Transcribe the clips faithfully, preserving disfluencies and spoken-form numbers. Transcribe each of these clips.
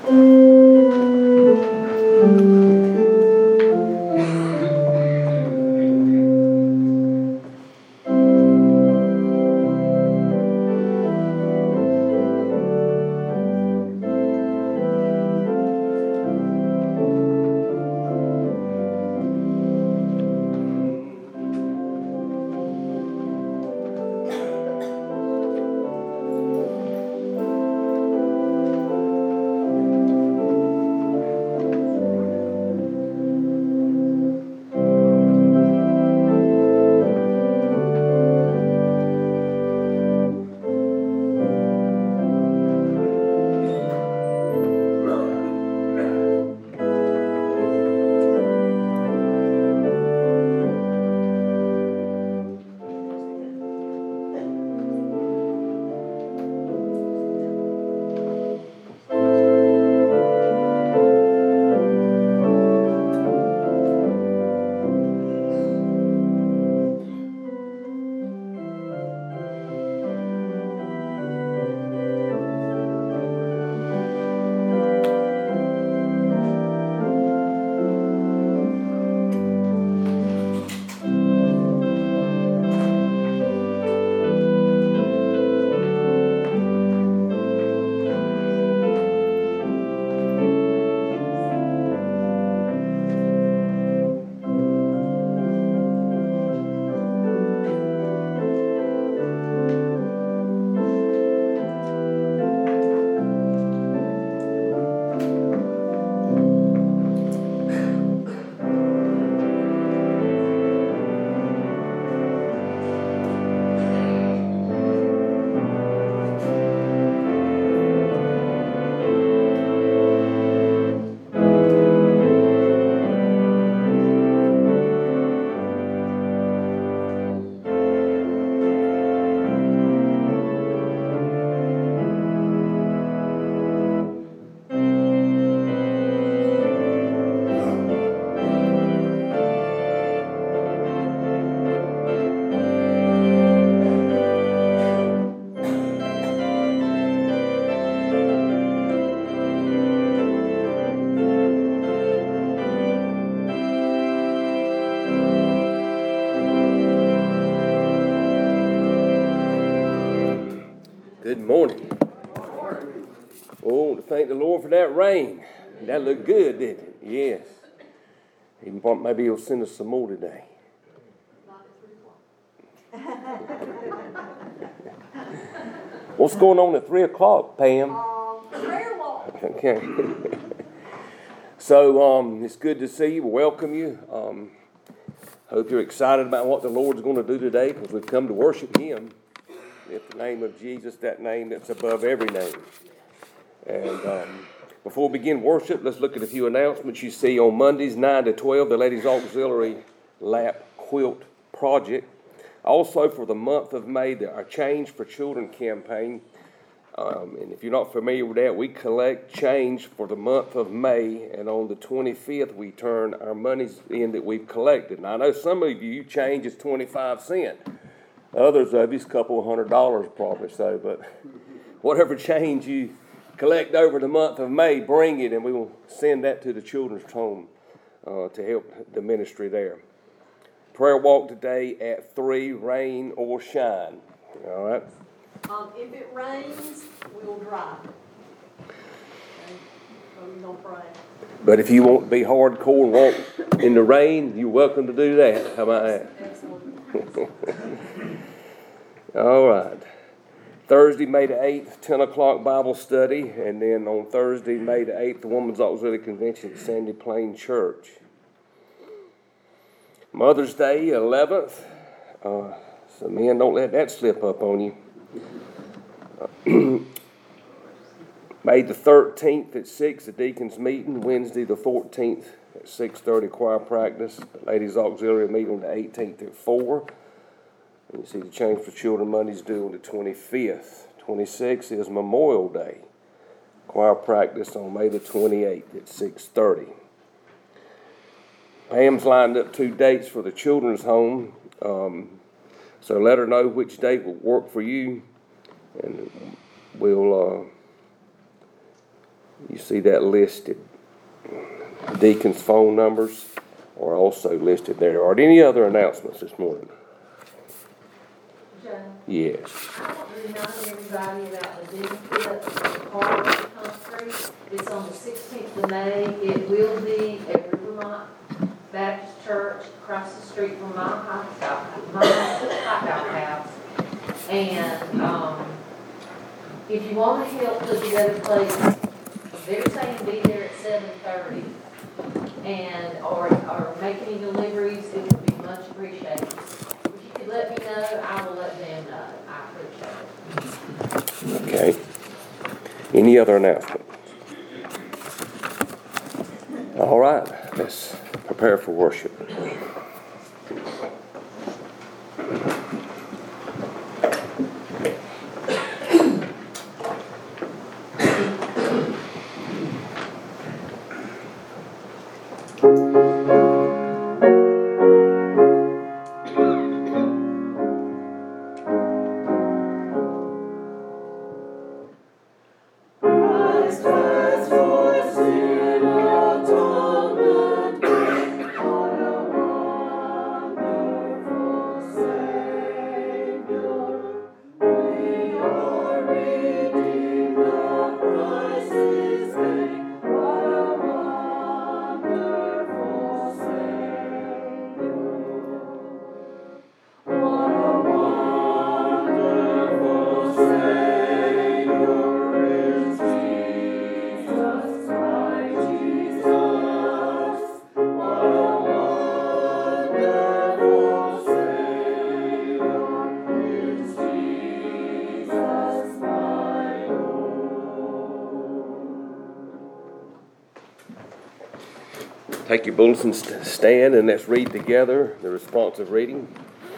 Good morning. Oh, to thank the Lord for that rain. That looked good, didn't it? Yes. He might- Maybe he'll send us some more today. What's going on at three o'clock, Pam? Um, prayer walk. Okay. So um, it's good to see you. Welcome you. Um, hope you're excited about what the Lord's going to do today, because we've come to worship Him. In the name of Jesus, that name that's above every name. And um, before we begin worship, let's look at a few announcements. You see on Mondays, nine to twelve, the Ladies Auxiliary Lap Quilt Project. Also for the month of May, the Our Change for Children campaign. Um, and if you're not familiar with that, we collect change for the month of May, and on the twenty-fifth, we turn our monies in that we've collected. Now, I know some of you, change is twenty-five cents. Others of you, it's a couple of hundred dollars probably so, but whatever change you collect over the month of May, bring it, and we will send that to the children's home uh, to help the ministry there. Prayer walk today at three, rain or shine. All right? Um, if it rains, we'll drive. Okay? So we're gonna pray. But if you want to be hardcore and walk in the rain, you're welcome to do that. How about that? Excellent. All right. Thursday, May the eighth, ten o'clock Bible study. And then on Thursday, May the eighth, the Women's Auxiliary Convention at Sandy Plain Church. Mother's Day, eleventh. Uh, so, men, don't let that slip up on you. May the thirteenth at six, the deacons meeting. Wednesday the fourteenth at six thirty, choir practice. Ladies Auxiliary meet on the eighteenth at four. And you see the Change for Children Monday's due on the twenty-fifth. twenty-sixth is Memorial Day. Choir practice on May the twenty-eighth at six thirty. Pam's lined up two dates for the children's home. Um, so let her know which date will work for you. And we'll uh, You see that listed. Deacons' phone numbers are also listed there. Are there any other announcements this morning? Joe, Yes. I want to remind everybody about the Dean Pit Park Concrete. It's on the sixteenth of May. It will be at Rivermont Baptist Church across the street from my hot dog, my hot dog house. And, um, if you want to help put together places, they're saying be there at seven thirty. And, or, or make any deliveries, it would be much appreciated. If you could let me know, I will let them know. I appreciate it. Okay. Any other announcements? All right, let's prepare for worship. Take your bulletins, stand, and let's read together the responsive reading.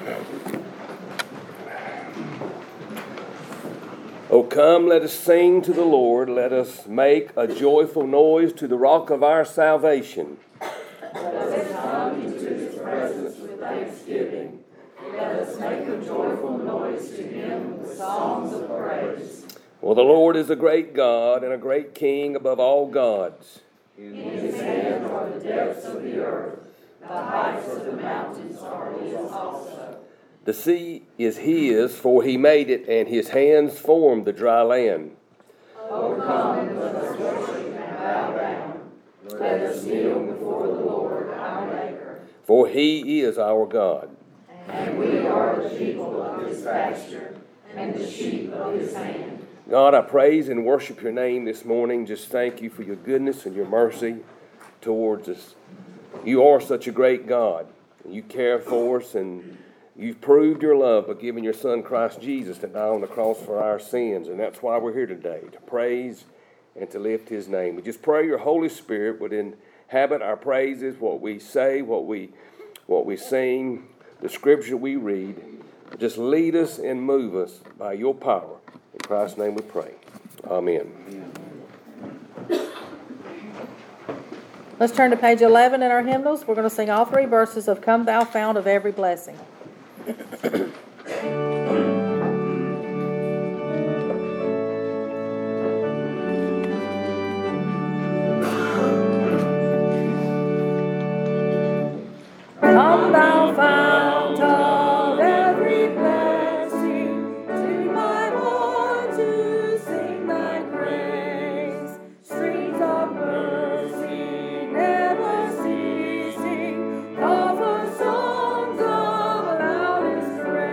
O come, let us sing to the Lord. Let us make a joyful noise to the rock of our salvation. Let us come into his presence with thanksgiving. Let us make a joyful noise to him with songs of praise. For the Lord is a great God and a great King above all gods. In his hand are the depths of the earth. The heights of the mountains are his also. The sea is his, for he made it, and his hands formed the dry land. O come, let us worship and bow down. Let us kneel before the Lord our Maker. For he is our God. And we are the people of his pasture, and the sheep of his hand. God, I praise and worship your name this morning. Just thank you for your goodness and your mercy towards us. You are such a great God. You care for us, and you've proved your love by giving your Son, Christ Jesus, to die on the cross for our sins. And that's why we're here today, to praise and to lift his name. We just pray your Holy Spirit would inhabit our praises, what we say, what we, what we sing, the scripture we read. Just lead us and move us by your power. In Christ's name we pray. Amen. Let's turn to page eleven in our hymnals. We're going to sing all three verses of Come Thou Fount of Every Blessing. Come thou fount of every blessing, tune my horn to sing thy praise. Streams of mercy never ceasing, offer songs of loudest praise.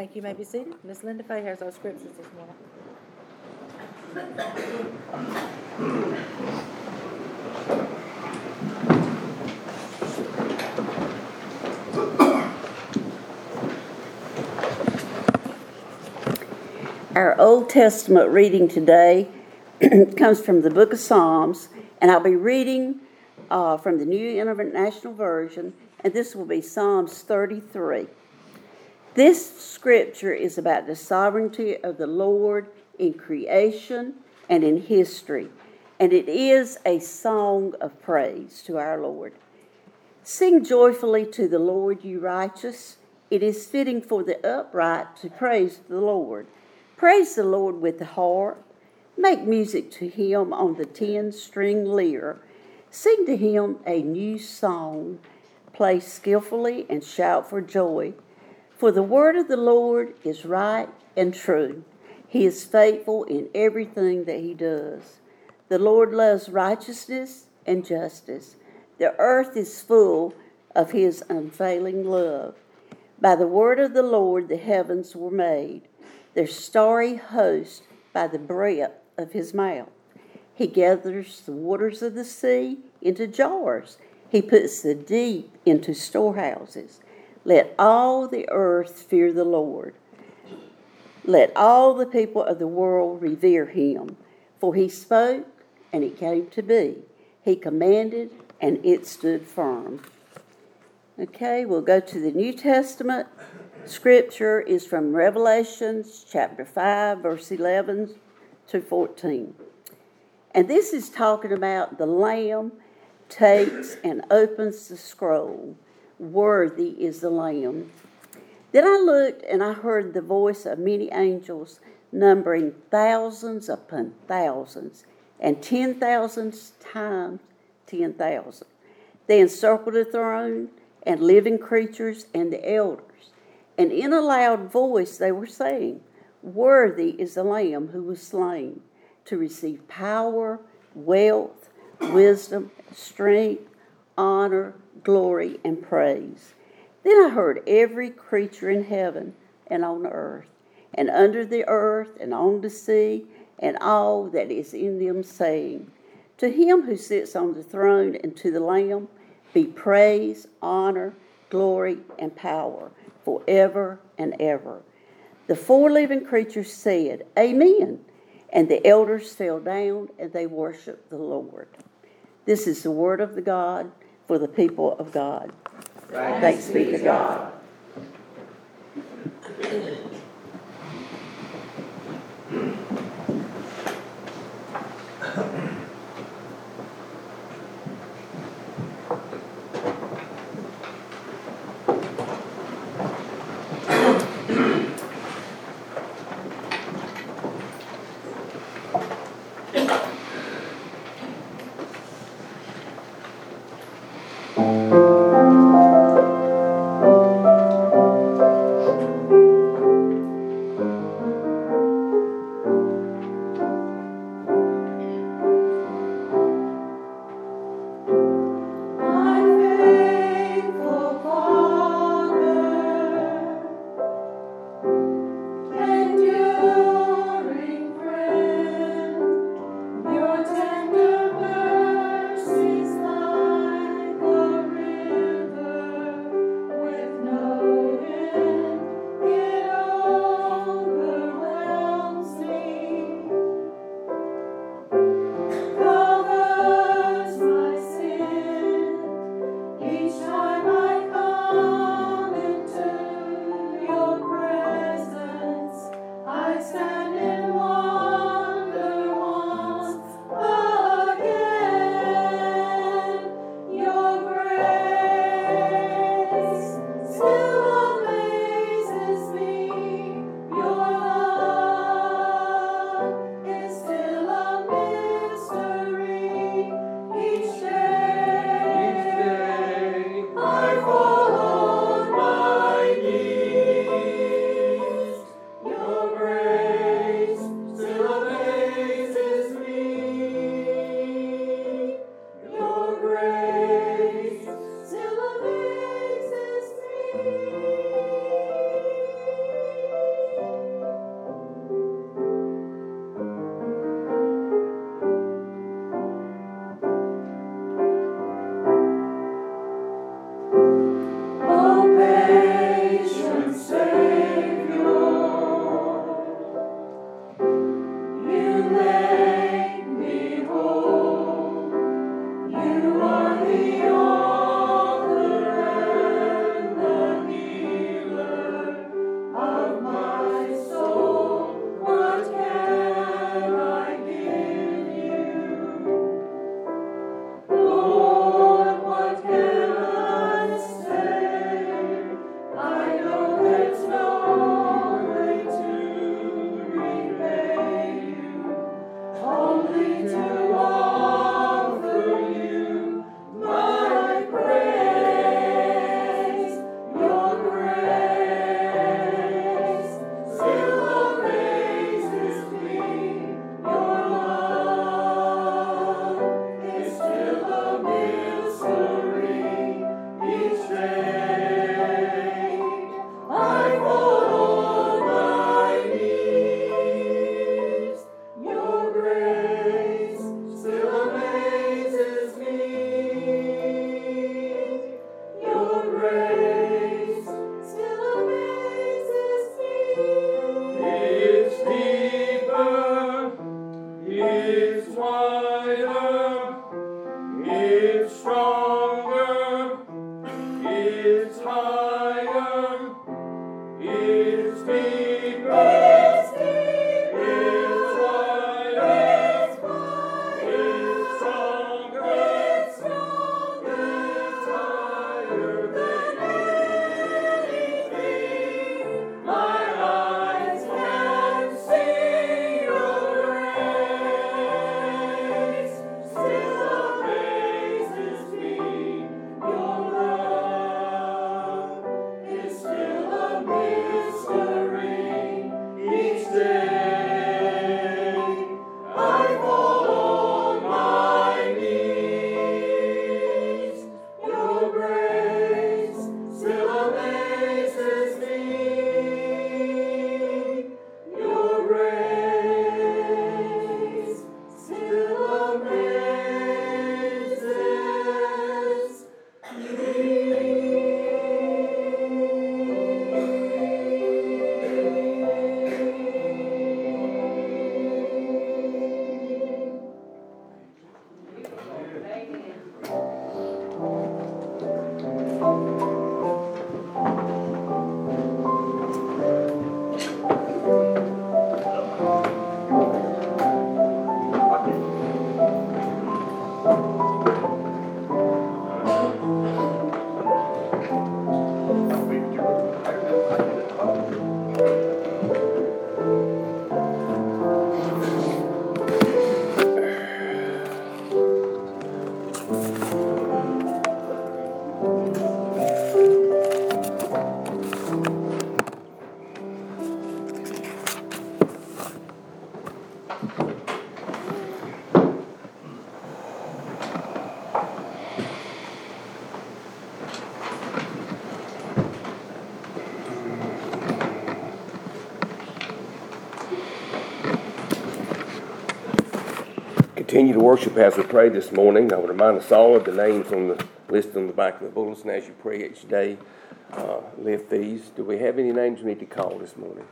Thank you. You may be seated. Miss Linda Fay has our scriptures this morning. Our Old Testament reading today comes from the book of Psalms, and I'll be reading uh, from the New International Version, and this will be Psalms thirty-three. This scripture is about the sovereignty of the Lord in creation and in history, and it is a song of praise to our Lord. Sing joyfully to the Lord, you righteous. It is fitting for the upright to praise the Lord. Praise the Lord with the harp. Make music to him on the ten-string lyre. Sing to him a new song. Play skillfully and shout for joy. For the word of the Lord is right and true. He is faithful in everything that he does. The Lord loves righteousness and justice. The earth is full of his unfailing love. By the word of the Lord the heavens were made, their starry host by the breath of his mouth. He gathers the waters of the sea into jars. He puts the deep into storehouses. Let all the earth fear the Lord. Let all the people of the world revere him. For he spoke, and it came to be. He commanded, and it stood firm. Okay, we'll go to the New Testament. Scripture is from Revelations chapter five, verse eleven to fourteen. And this is talking about the Lamb takes and opens the scroll. Worthy is the Lamb. Then I looked and I heard the voice of many angels, numbering thousands upon thousands, and ten thousands times ten thousand. They encircled the throne and living creatures and the elders. And in a loud voice they were saying, Worthy is the Lamb who was slain to receive power, wealth, wisdom, strength, honor, glory, and praise. Then I heard every creature in heaven and on the earth, and under the earth and on the sea, and all that is in them, saying, To him who sits on the throne and to the Lamb be praise, honor, glory, and power, forever and ever. The four living creatures said, Amen. And the elders fell down and they worshiped the Lord. This is the word of the God for the people of God. Thanks, Thanks be to God. continue to worship as we pray this morning, I would remind us all of the names on the list on the back of the bulletin as you pray each day. Uh, lift these. Do we have any names we need to call this morning?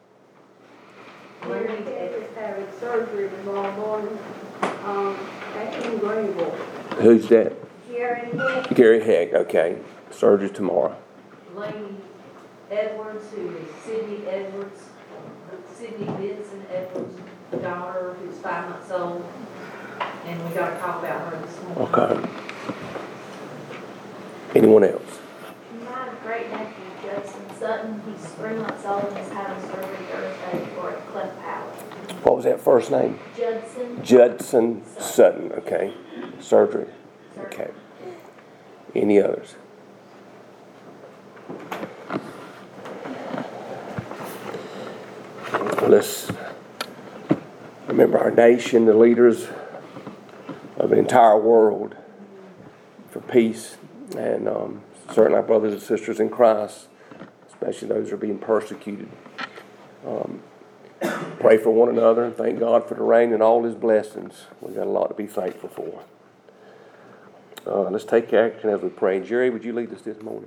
Mary Kay is having surgery tomorrow morning, um, at in Greenville. Who's that? Jerry Hick, Gary Heck, okay. Surgery tomorrow. Laney Edwards, who is Sydney Edwards, Sydney Benson Edwards' daughter, who's five months old. And we got a call about her this morning. Okay. Anyone else? My great nephew, Judson Sutton, he's three months old and is having surgery Thursday for a cleft palate. What was that first name? Judson. Judson Sutton, okay. Surgery, okay. Any others? Let's remember our nation, the leaders of an entire world for peace, and um, certainly our brothers and sisters in Christ, especially those who are being persecuted. Um, pray for one another and thank God for the rain and all His blessings. We've got a lot to be thankful for. Uh, let's take action as we pray. Jerry, would you lead us this morning?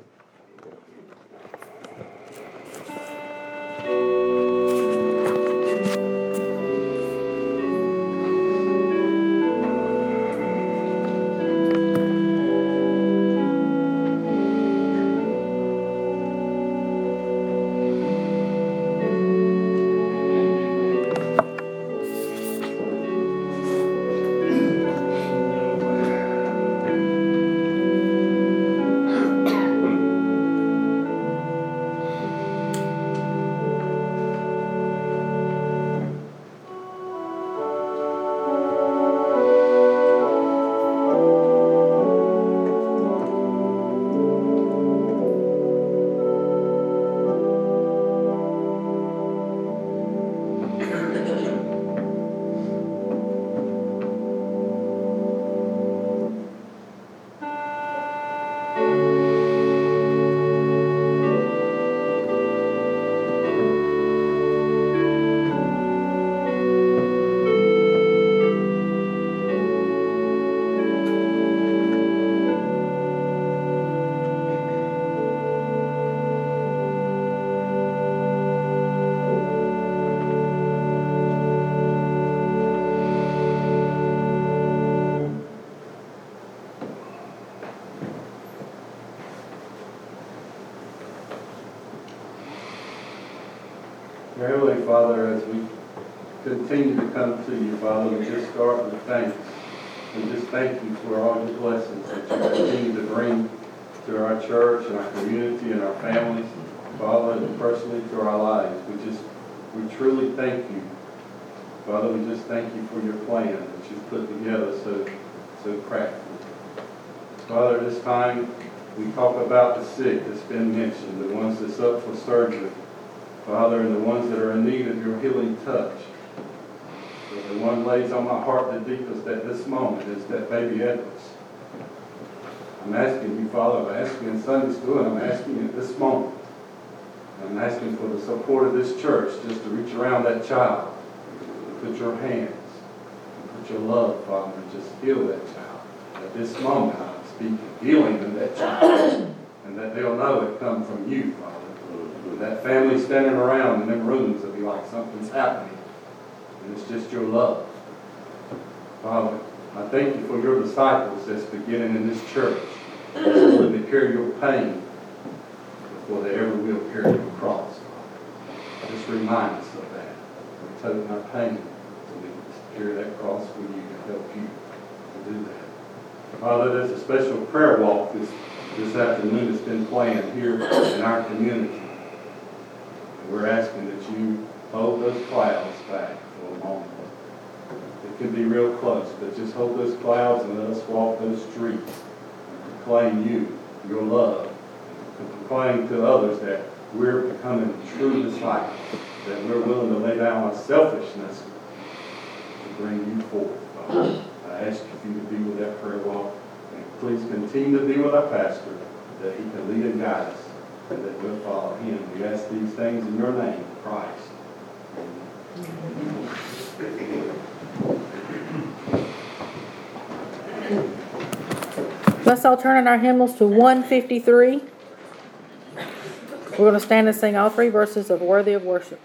Heavenly Father, as we continue to come to you, Father, we just start with thanks. We just thank you for all your blessings that you continue to bring to our church and our community and our families, Father, and personally to our lives. We just, we truly thank you. Father, we just thank you for your plan that you've put together so, so practically. Father, this time we talk about the sick that's been mentioned, the ones that's up for surgery. Father, and the ones that are in need of your healing touch. But the one lays on my heart the deepest at this moment is that baby Edwards. I'm asking you, Father, I'm asking in Sunday school, and I'm asking you at this moment. I'm asking for the support of this church just to reach around that child, put your hands, put your love, Father, and just heal that child. At this moment, I'm speaking healing in that child, and that they'll know it come from you, Father. That family standing around in them rooms will be like something's happening. And it's just your love. Father, I thank you for your disciples that's beginning in this church. That's willing to carry your pain before they ever will carry your cross. Father. Just remind us of that. We're toting our pain so we can carry that cross for you to help you to do that. Father, there's a special prayer walk this, this afternoon that's been planned here in our community. We're asking that you hold those clouds back for a moment. It could be real close, but just hold those clouds and let us walk those streets and proclaim you, your love, and proclaim to others that we're becoming true disciples, that we're willing to lay down our selfishness to bring you forth, Father. I ask you to be with that prayer walk, and please continue to be with our pastor, that he can lead and guide us, and that we'll follow him. We ask these things in your name, Christ. Amen. Let's all turn in our hymnals to one fifty-three. We're going to stand and sing all three verses of Worthy of Worship.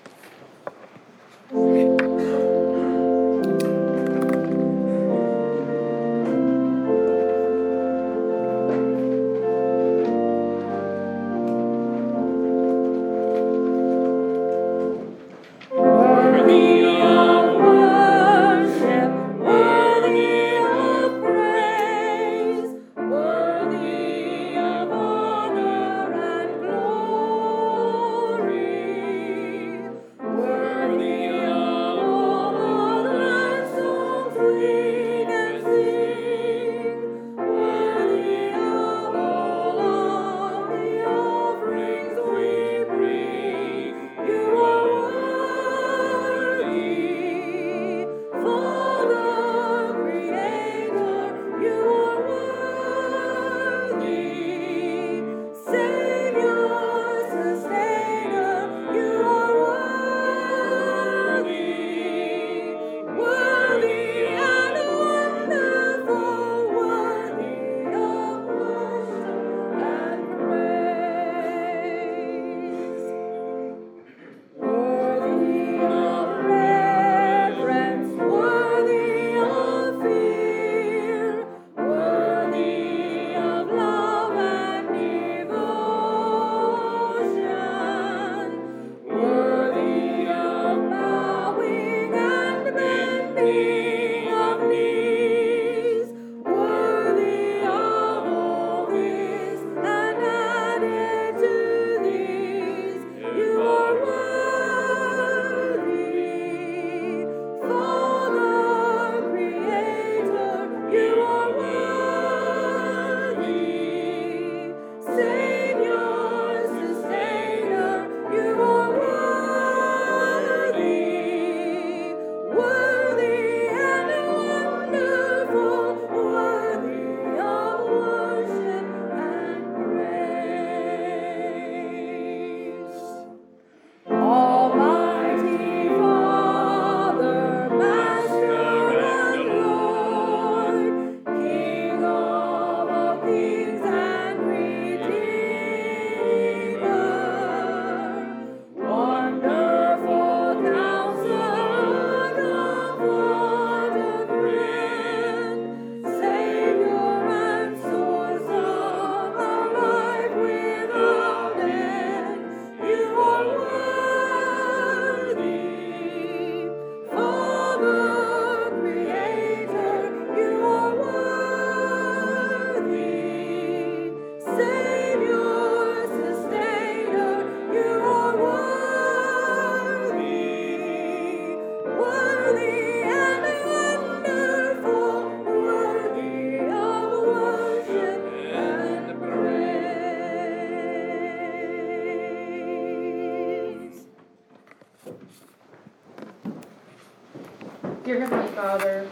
Dear Heavenly Father,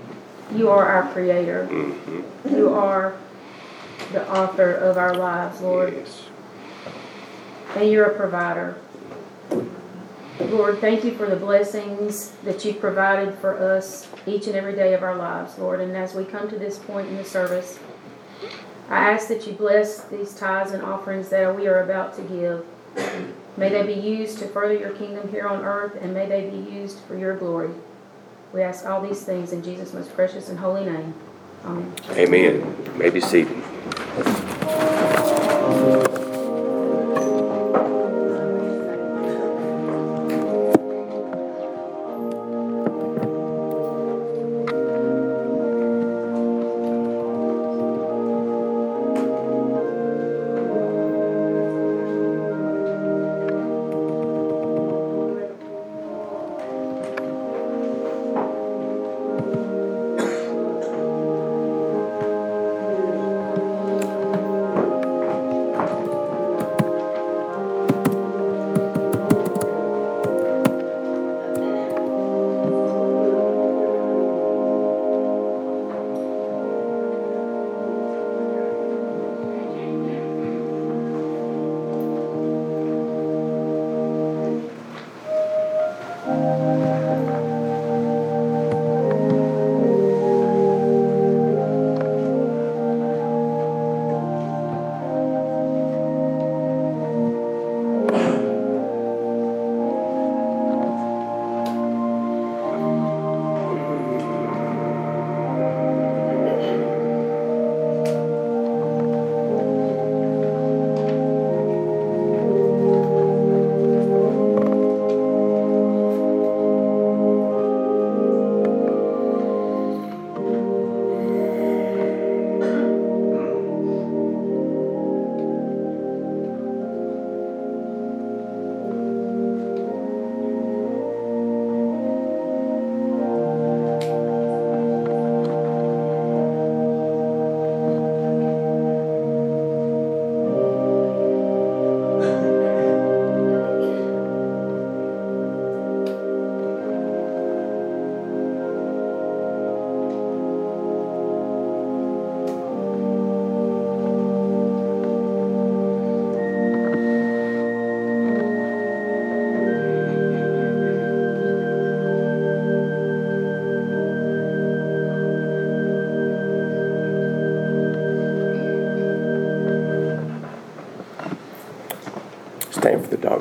you are our Creator. You are the author of our lives, Lord. Yes. And you're a provider. Lord, thank you for the blessings that you've provided for us each and every day of our lives, Lord. And as we come to this point in the service, I ask that you bless these tithes and offerings that we are about to give. May they be used to further your kingdom here on earth, and may they be used for your glory. We ask all these things in Jesus' most precious and holy name. Amen. Amen. You may be seated.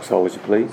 Fox Hall, as you please.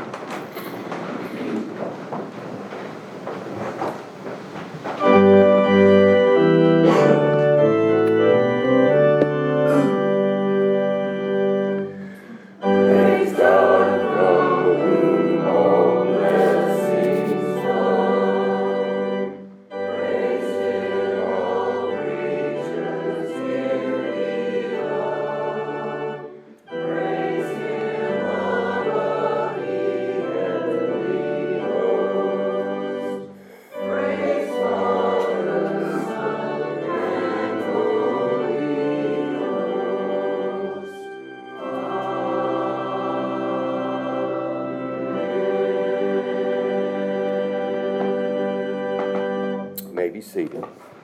May be seated.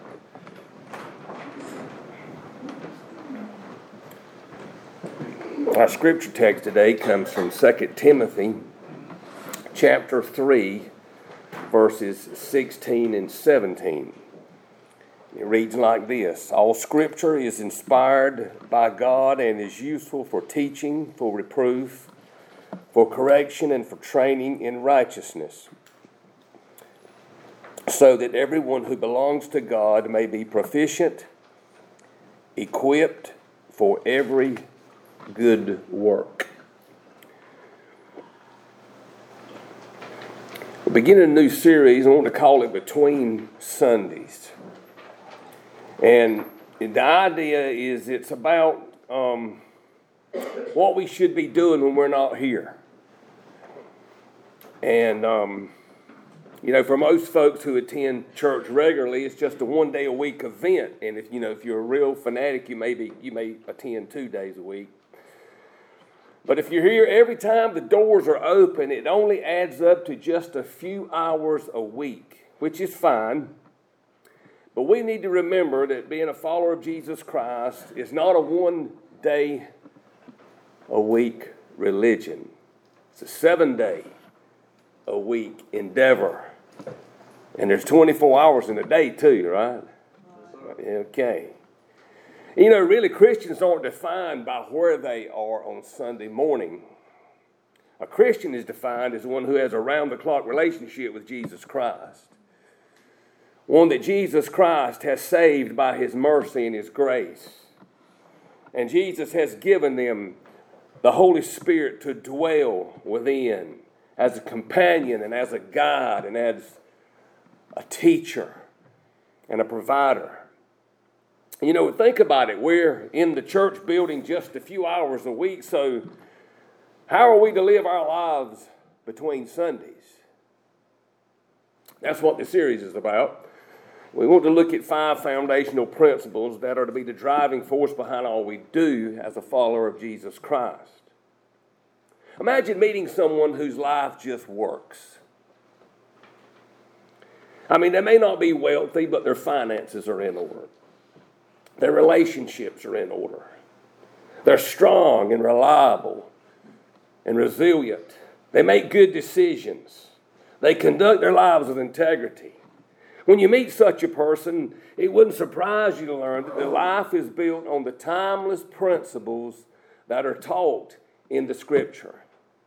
Our scripture text today comes from Second Timothy chapter three, verses sixteen and seventeen. It reads like this: All scripture is inspired by God and is useful for teaching, for reproof, for correction, and for training in righteousness, so that everyone who belongs to God may be proficient, equipped for every good work. We're beginning a new series. I want to call it Between Sundays. And the idea is it's about um, what we should be doing when we're not here. And um You know, for most folks who attend church regularly, it's just a one day a week event. And if you know, if you're a real fanatic, you may be, you may attend two days a week. But if you're here every time the doors are open, it only adds up to just a few hours a week, which is fine. But we need to remember that being a follower of Jesus Christ is not a one day a week religion. It's a seven day a week endeavor. And there's twenty-four hours in a day too, right? Okay. You know, really Christians aren't defined by where they are on Sunday morning. A Christian is defined as one who has a round-the-clock relationship with Jesus Christ. One that Jesus Christ has saved by His mercy and His grace. And Jesus has given them the Holy Spirit to dwell within as a companion and as a guide and as a teacher and a provider. You know, think about it. We're in the church building just a few hours a week, so how are we to live our lives between Sundays? That's what the series is about. We want to look at five foundational principles that are to be the driving force behind all we do as a follower of Jesus Christ. Imagine meeting someone whose life just works. I mean, they may not be wealthy, but their finances are in order. Their relationships are in order. They're strong and reliable and resilient. They make good decisions. They conduct their lives with integrity. When you meet such a person, it wouldn't surprise you to learn that their life is built on the timeless principles that are taught in the Scripture.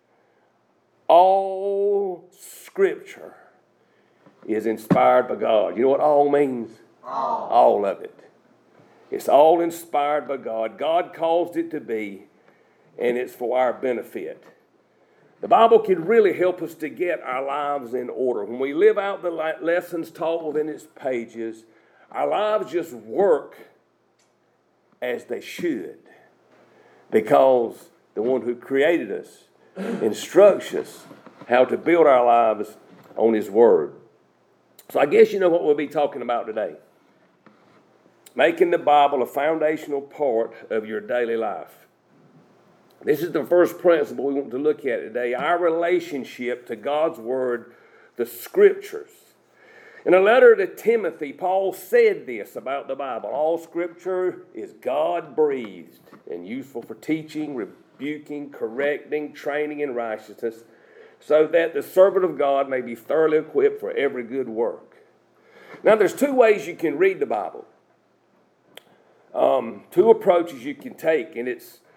All Scripture is inspired by God. You know what all means? All. All of it. It's all inspired by God. God caused it to be, and it's for our benefit. The Bible can really help us to get our lives in order. When we live out the lessons taught within its pages, our lives just work as they should, because the one who created us instructs us how to build our lives on His Word. So I guess you know what we'll be talking about today. Making the Bible a foundational part of your daily life. This is the first principle we want to look at today, our relationship to God's Word, the Scriptures. In a letter to Timothy, Paul said this about the Bible: all Scripture is God-breathed and useful for teaching, rebuking, correcting, training in righteousness, so that the servant of God may be thoroughly equipped for every good work. Now, there's two ways you can read the Bible. Um, two approaches you can take, and it's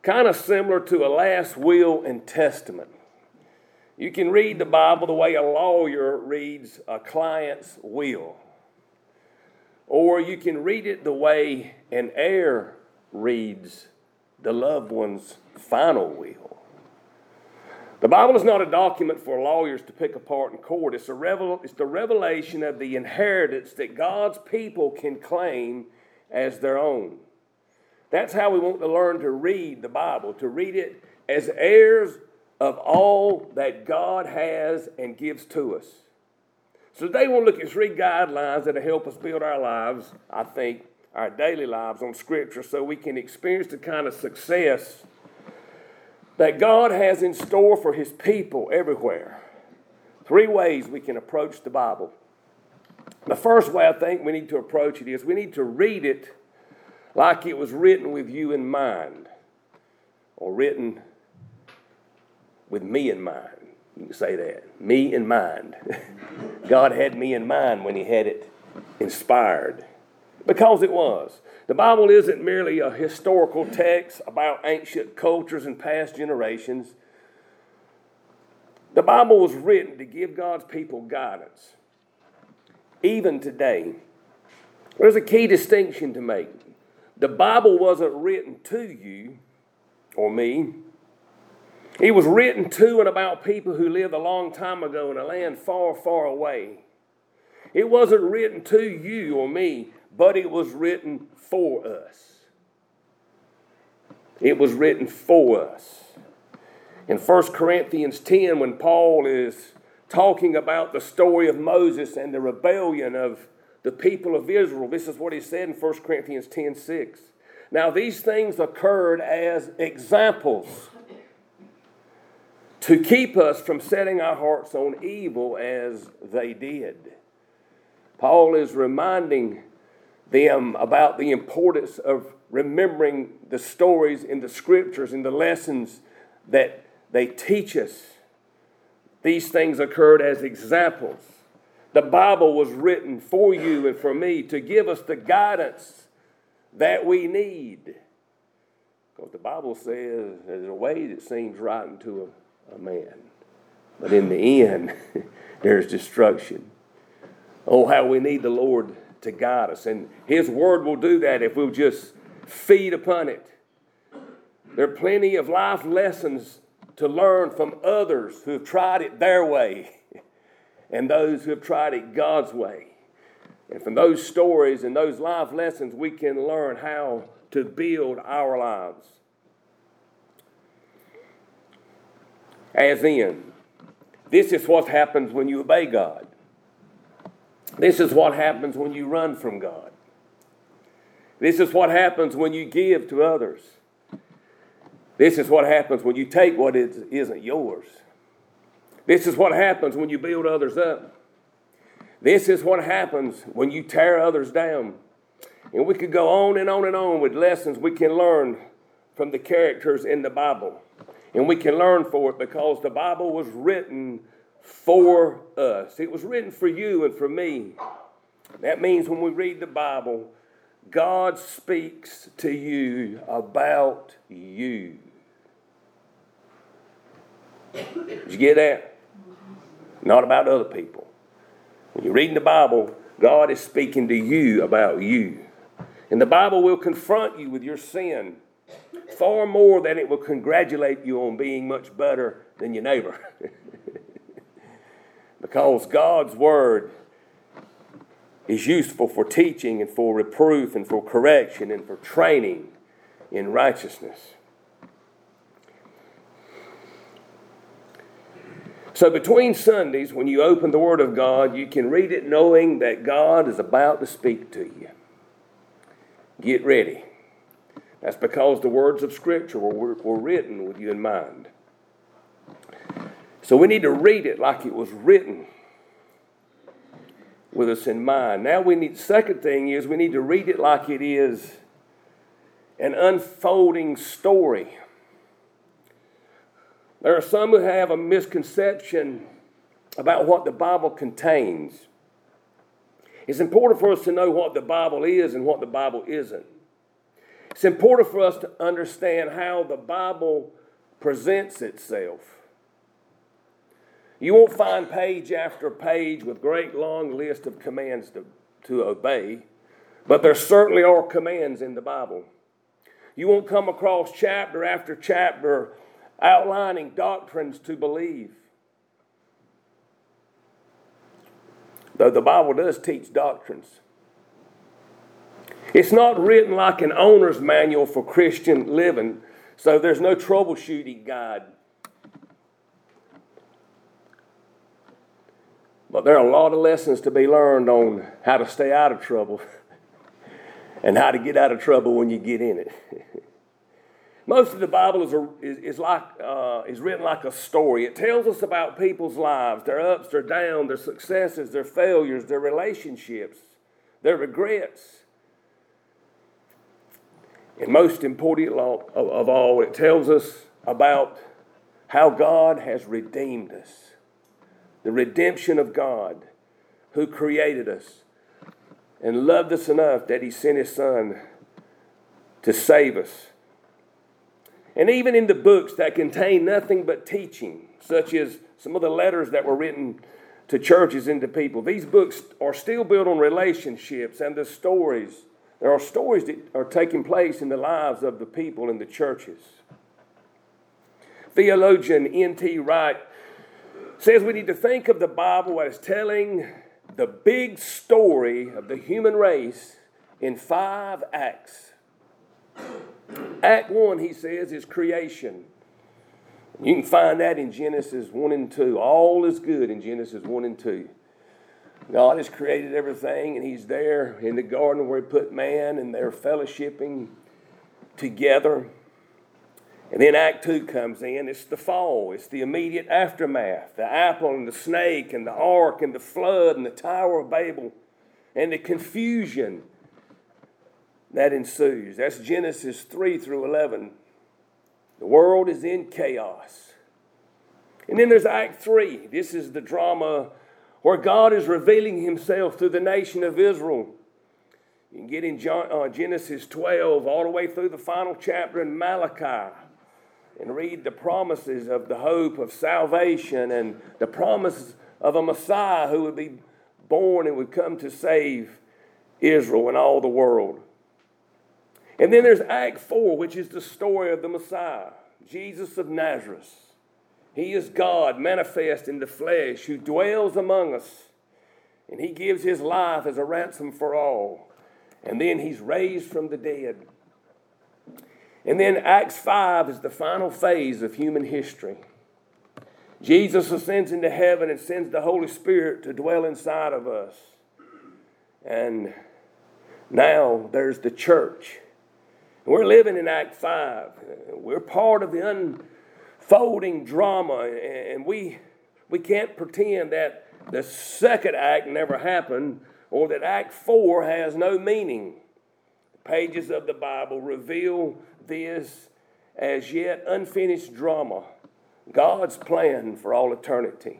kind of similar to a last will and testament. You can read the Bible the way a lawyer reads a client's will. Or you can read it the way an heir reads the loved one's final will. The Bible is not a document for lawyers to pick apart in court. It's, a revel- it's the revelation of the inheritance that God's people can claim as their own. That's how we want to learn to read the Bible, to read it as heirs of all that God has and gives to us. So today we'll look at three guidelines that will help us build our lives, I think, our daily lives on Scripture, so we can experience the kind of success that God has in store for His people everywhere. Three ways we can approach the Bible. The first way I think we need to approach it is we need to read it like it was written with you in mind, or written with me in mind. You can say that. Me in mind. God had me in mind when He had it inspired. Because it was. The Bible isn't merely a historical text about ancient cultures and past generations. The Bible was written to give God's people guidance. Even today, there's a key distinction to make. The Bible wasn't written to you or me. It was written to and about people who lived a long time ago in a land far, far away. It wasn't written to you or me, but it was written for us. It was written for us. In First Corinthians ten, when Paul is talking about the story of Moses and the rebellion of the people of Israel, this is what he said in First Corinthians ten six. Now these things occurred as examples to keep us from setting our hearts on evil as they did. Paul is reminding them about the importance of remembering the stories in the Scriptures and the lessons that they teach us. These things occurred as examples. The Bible was written for you and for me to give us the guidance that we need. Because the Bible says there's a way that seems right unto a, a man, but in the end, there's destruction. Oh, how we need the Lord to guide us. And His Word will do that if we'll just feed upon it. There are plenty of life lessons to learn from others who have tried it their way and those who have tried it God's way. And from those stories and those life lessons, we can learn how to build our lives. As in, this is what happens when you obey God. This is what happens when you run from God. This is what happens when you give to others. This is what happens when you take what is, isn't yours. This is what happens when you build others up. This is what happens when you tear others down. And we could go on and on and on with lessons we can learn from the characters in the Bible. And we can learn for it because the Bible was written for us. It was written for you and for me. That means when we read the Bible, God speaks to you about you. Did you get that? Not about other people. When you're reading the Bible, God is speaking to you about you. And the Bible will confront you with your sin far more than it will congratulate you on being much better than your neighbor. Because God's Word is useful for teaching and for reproof and for correction and for training in righteousness. So between Sundays, when you open the Word of God, you can read it knowing that God is about to speak to you. Get ready. That's because the words of Scripture were, were written with you in mind. So we need to read it like it was written with us in mind. Now we need, the second thing is we need to read it like it is an unfolding story. There are some who have a misconception about what the Bible contains. It's important for us to know what the Bible is and what the Bible isn't. It's important for us to understand how the Bible presents itself. You won't find page after page with great long list of commands to, to obey, but there certainly are commands in the Bible. You won't come across chapter after chapter outlining doctrines to believe. Though the Bible does teach doctrines. It's not written like an owner's manual for Christian living, so there's no troubleshooting guide. But there are a lot of lessons to be learned on how to stay out of trouble and how to get out of trouble when you get in it. Most of the Bible is, a, is, is, like, uh, is written like a story. It tells us about people's lives, their ups, their downs, their successes, their failures, their relationships, their regrets. And most important of, of all, it tells us about how God has redeemed us. The redemption of God, who created us and loved us enough that he sent his son to save us. And even in the books that contain nothing but teaching, such as some of the letters that were written to churches and to people, these books are still built on relationships and the stories. There are stories that are taking place in the lives of the people in the churches. Theologian N T Wright says we need to think of the Bible as telling the big story of the human race in five acts. Act one, he says, is creation. You can find that in Genesis one and two. All is good in Genesis one and two. God has created everything, and he's there in the garden where he put man, and they're fellowshipping together. And then Act two comes in. It's the fall. It's the immediate aftermath. The apple and the snake and the ark and the flood and the Tower of Babel and the confusion that ensues. That's Genesis three through eleven. The world is in chaos. And then there's Act three. This is the drama where God is revealing himself through the nation of Israel. You can get in John, uh, Genesis twelve all the way through the final chapter in Malachi and read the promises of the hope of salvation and the promise of a Messiah who would be born and would come to save Israel and all the world. And then there's Act four, which is the story of the Messiah, Jesus of Nazareth. He is God manifest in the flesh who dwells among us. And he gives his life as a ransom for all. And then he's raised from the dead. And then Acts five is the final phase of human history. Jesus ascends into heaven and sends the Holy Spirit to dwell inside of us. And now there's the church. We're living in Act five. We're part of the unfolding drama, and we we can't pretend that the second act never happened or that Act four has no meaning. The pages of the Bible reveal this as yet unfinished drama, God's plan for all eternity.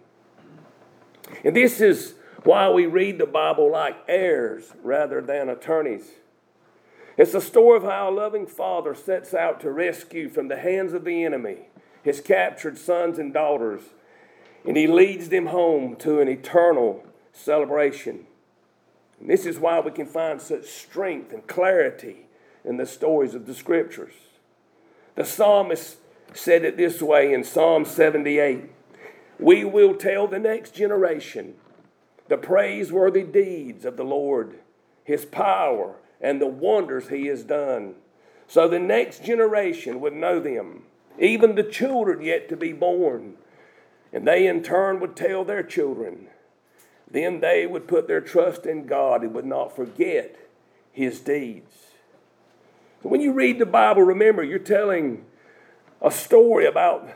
And this is why we read the Bible like heirs rather than attorneys. It's a story of how a loving father sets out to rescue from the hands of the enemy his captured sons and daughters, and he leads them home to an eternal celebration. And this is why we can find such strength and clarity in the stories of the Scriptures. The psalmist said it this way in Psalm seventy-eight. We will tell the next generation the praiseworthy deeds of the Lord, his power, and the wonders he has done, so the next generation would know them, even the children yet to be born. And they in turn would tell their children. Then they would put their trust in God and would not forget his deeds. So when you read the Bible, remember, you're telling a story about,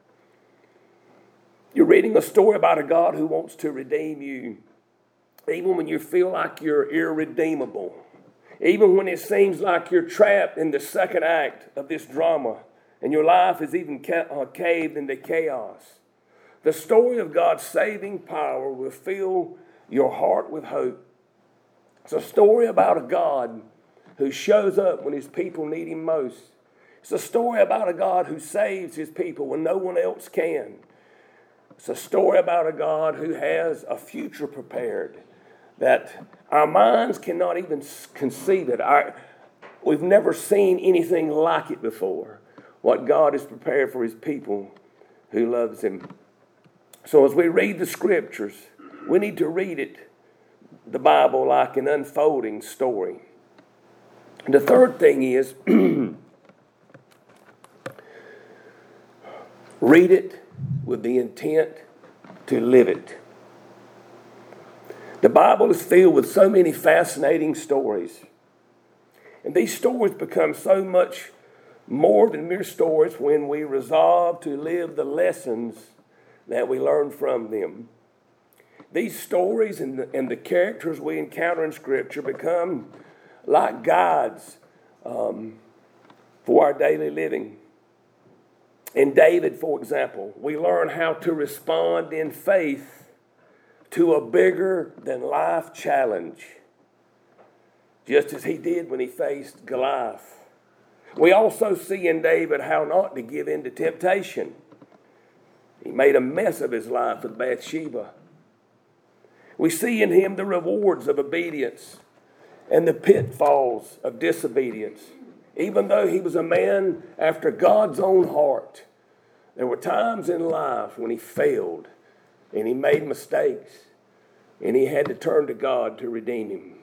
you're reading a story about a God who wants to redeem you, even when you feel like you're irredeemable. Even when it seems like you're trapped in the second act of this drama and your life is even ca- uh, caved into chaos, the story of God's saving power will fill your heart with hope. It's a story about a God who shows up when his people need him most. It's a story about a God who saves his people when no one else can. It's a story about a God who has a future prepared that our minds cannot even conceive it. Our, we've never seen anything like it before. What God has prepared for his people who loves him. So as we read the scriptures, we need to read it, the Bible, like an unfolding story. And the third thing is, read it with the intent to live it. The Bible is filled with so many fascinating stories. And these stories become so much more than mere stories when we resolve to live the lessons that we learn from them. These stories and the, and the characters we encounter in Scripture become like guides um, for our daily living. In David, for example, we learn how to respond in faith to a bigger than life challenge, just as he did when he faced Goliath. We also see in David how not to give in to temptation. He made a mess of his life with Bathsheba. We see in him the rewards of obedience and the pitfalls of disobedience. Even though he was a man after God's own heart, there were times in life when he failed and he made mistakes and he had to turn to God to redeem him.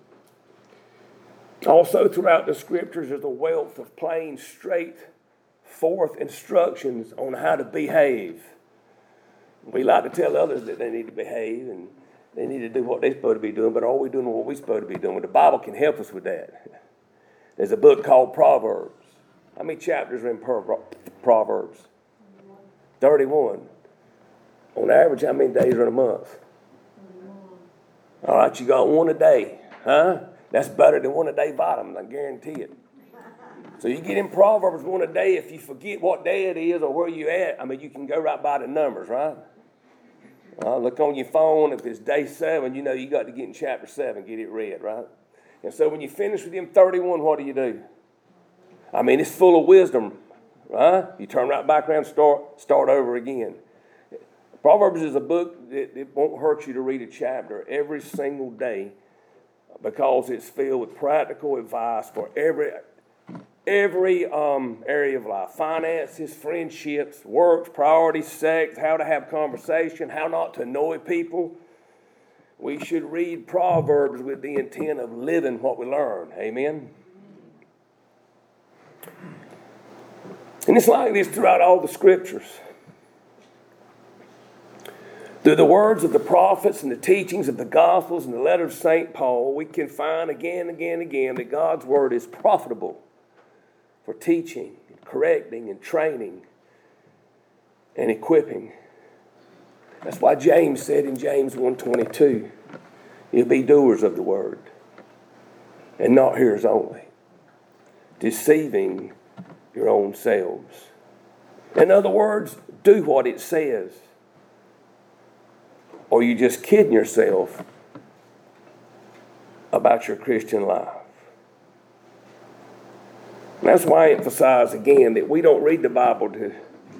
Also throughout the scriptures is a wealth of plain, straightforward instructions on how to behave. We like to tell others that they need to behave and they need to do what they're supposed to be doing, but are we doing what we're supposed to be doing? The Bible can help us with that. There's a book called Proverbs. How many chapters are in Proverbs? thirty-one. On average, how many days are in a month? All right, you got one a day, huh? That's better than one a day vitamins, I guarantee it. So you get in Proverbs one a day. If you forget what day it is or where you at, I mean, you can go right by the numbers, right? Uh, look on your phone. If it's day seven, you know you got to get in chapter seven, get it read, right? And so when you finish with them thirty-one, what do you do? I mean, it's full of wisdom, right? You turn right back around and start, start over again. Proverbs is a book that it won't hurt you to read a chapter every single day because it's filled with practical advice for every every um, area of life. Finances, friendships, work, priorities, sex, how to have conversation, how not to annoy people. We should read Proverbs with the intent of living what we learn. Amen? And it's like this throughout all the scriptures. Through the words of the prophets and the teachings of the Gospels and the letters of Saint Paul, we can find again and again and again that God's word is profitable for teaching, and correcting, and training, and equipping. That's why James said in James one twenty-two, you'll be doers of the word, and not hearers only, deceiving your own selves. In other words, do what it says, or you just kidding yourself about your Christian life. And that's why I emphasize again that we don't read the Bible to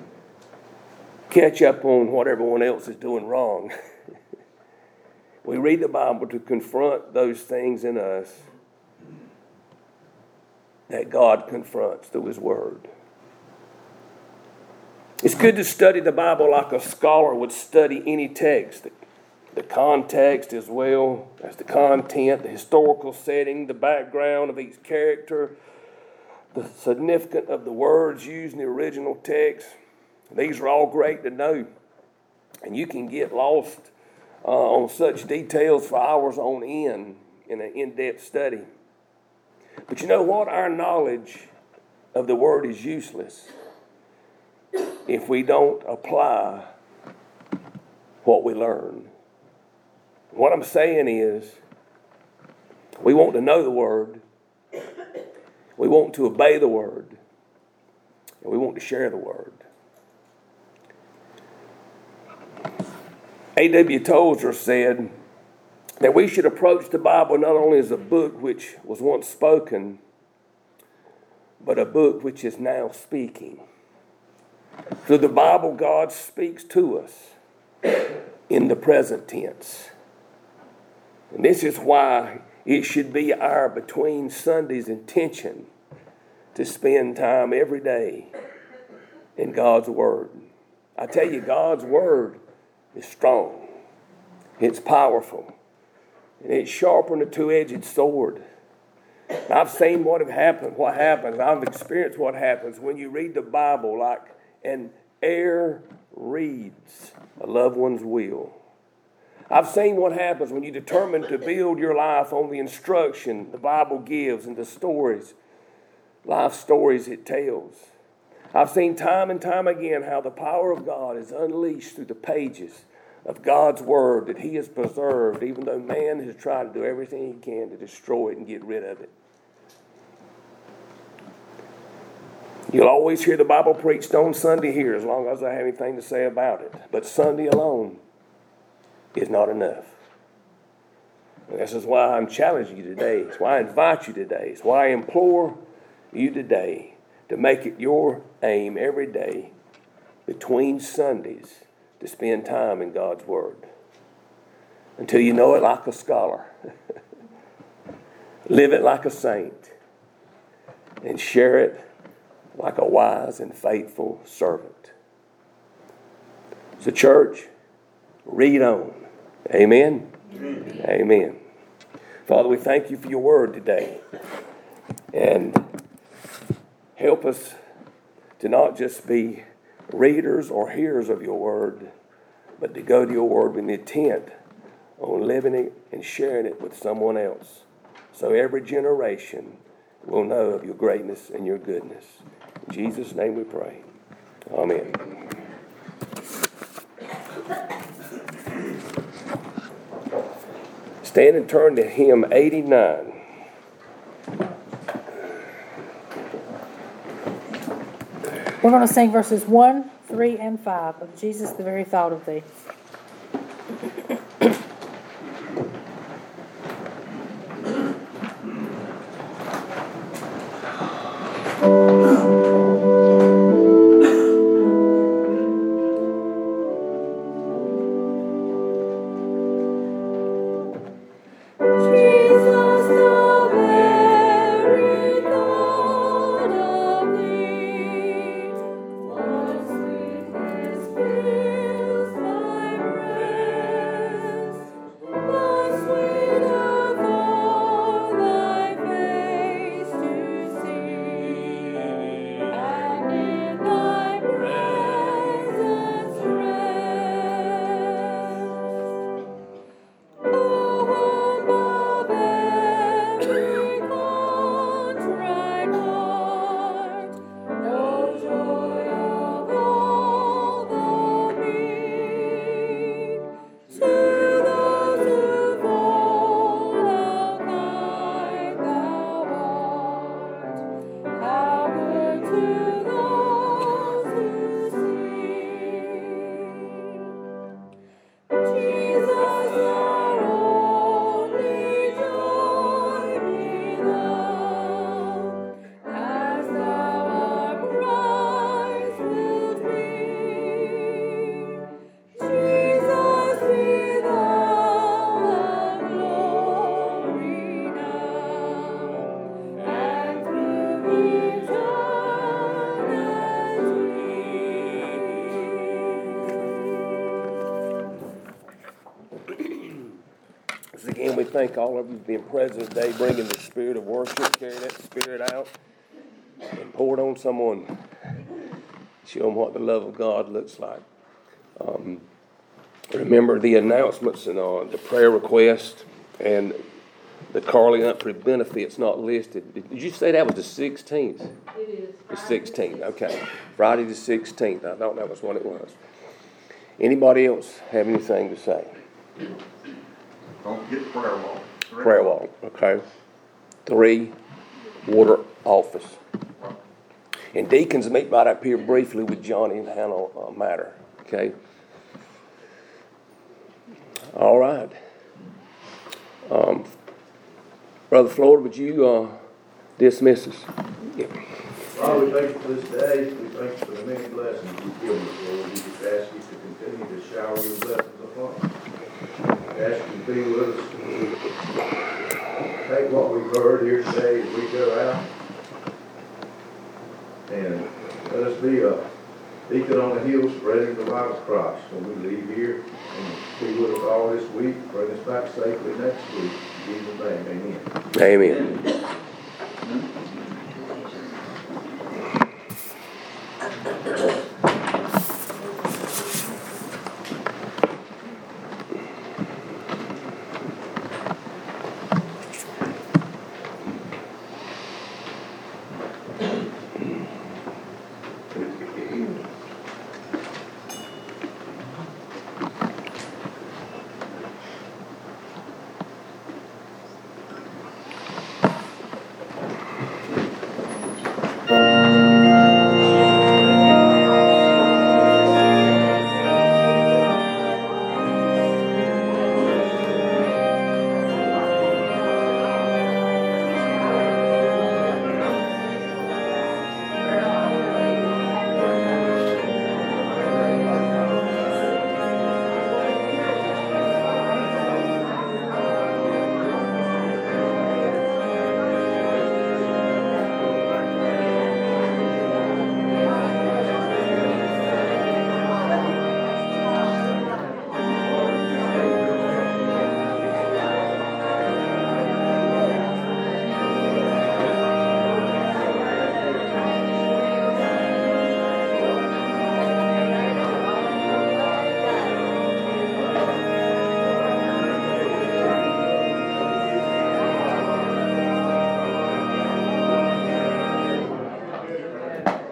catch up on what everyone else is doing wrong. We read the Bible to confront those things in us that God confronts through His Word. It's good to study the Bible like a scholar would study any text. The context as well as the content, the historical setting, the background of each character, the significance of the words used in the original text. These are all great to know. And you can get lost uh, on such details for hours on end in an in-depth study. But you know what? Our knowledge of the Word is useless if we don't apply what we learn. What I'm saying is, we want to know the Word, we want to obey the Word, and we want to share the Word. A W Tozer said, that we should approach the Bible not only as a book which was once spoken, but a book which is now speaking. Through the Bible, God speaks to us in the present tense. And this is why it should be our between Sundays intention to spend time every day in God's Word. I tell you, God's Word is strong. It's powerful. And it's sharper than a two-edged sword. I've seen what have happened, what happens. I've experienced what happens when you read the Bible like an heir reads a loved one's will. I've seen what happens when you determine to build your life on the instruction the Bible gives and the stories, life stories it tells. I've seen time and time again how the power of God is unleashed through the pages of God's Word that He has preserved, even though man has tried to do everything he can to destroy it and get rid of it. You'll always hear the Bible preached on Sunday here as long as I have anything to say about it. But Sunday alone is not enough. And this is why I'm challenging you today. It's why I invite you today. It's why I implore you today to make it your aim every day between Sundays to spend time in God's Word until you know it like a scholar. Live it like a saint and share it like a wise and faithful servant. So church, read on. Amen? Amen. Amen. Father, we thank you for your word today. And help us to not just be readers or hearers of your word, but to go to your word with intent on living it and sharing it with someone else. So every generation will know of your greatness and your goodness. In Jesus' name we pray. Amen. Stand and turn to hymn eighty-nine. We're going to sing verses one, three, and five of Jesus, the very thought of thee. Again, we thank all of you for being present today, bringing the spirit of worship, carrying that spirit out, and pour it on someone. Show them what the love of God looks like. Um, remember the announcements and uh, the prayer request and the Carly Humphrey benefits not listed. Did, did you say that was the sixteenth? It is. The sixteenth, okay. Friday the sixteenth. I thought that was what it was. Anybody else have anything to say? Don't forget prayer wall. Prayer wall, okay. Three, water office. And deacons meet right up here briefly with Johnny and Hannah uh, Matter, okay. All right. Um, Brother Floyd, would you, uh, dismiss us? Father, we thank you for this day. We thank you for the many blessings you've given us, Lord. We just ask you to continue to shower your blessings upon us. We ask you to be with us. Take what we've heard here today as we go out. And let us be a beacon on the hill spreading the light of Christ when we leave here. And be with us all this week. Bring us back safely next week. In Jesus' name, amen. Amen.